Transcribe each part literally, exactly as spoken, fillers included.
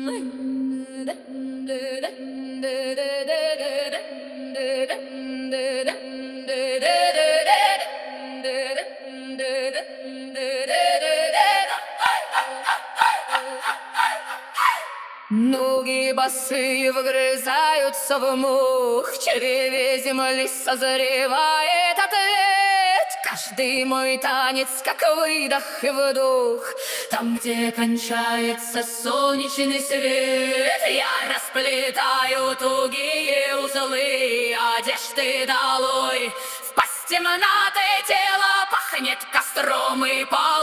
Ноги босые вгрызаются в мух, в чреве земли созревает ответ. Каждый мой танец, как выдох и вдох, там, где кончается солнечный свет. Я расплетаю тугие узлы, одежды долой. В пасть темноты тело пахнет костром и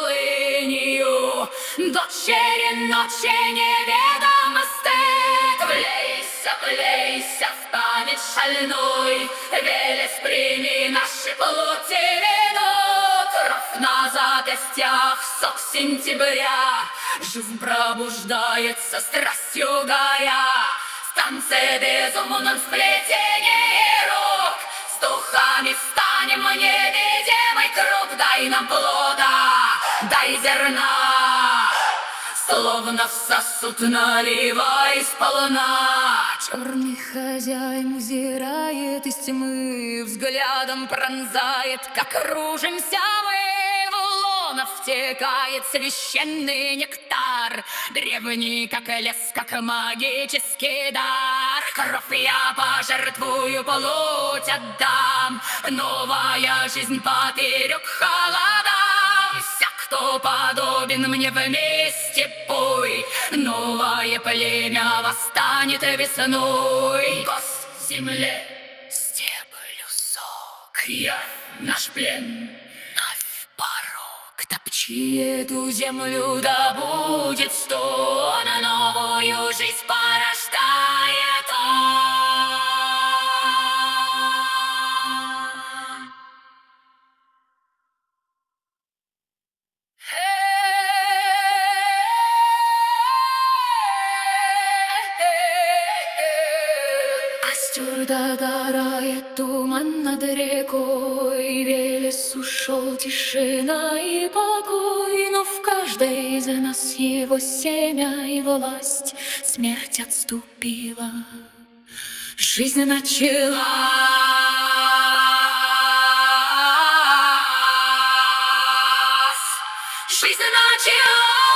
полынью. Дочери ночи неведомо стыд. Влейся, влейся в память шальной, Велес, прими наши плоти вино. Кровь на запястьях, сок сентября, жизнь пробуждается страстью горя. В танце безумном сплетении рук с духами станем невидимый круг. Дай нам плода, дай зерна, словно в сосуд наливай сполна. Черный хозяин взирает из тьмы, взглядом пронзает, как кружимся мы. В лоно втекает священный нектар, древний, как лес, как магический дар. Кровь я пожертвую, плоть отдам, новая жизнь поперек холодам. Вся, кто подобен мне, вместе пой, новое племя восстанет весной. Гость земле, стеблю сок, я наш плен, вновь порог. Топчи эту землю, да будет стон, новую жизнь порождает он. Костер догорает, туман над рекой, Велес ушел, тишина и покой. Но в каждой из нас его семя и власть. Смерть отступила, жизнь началась. Жизнь началась.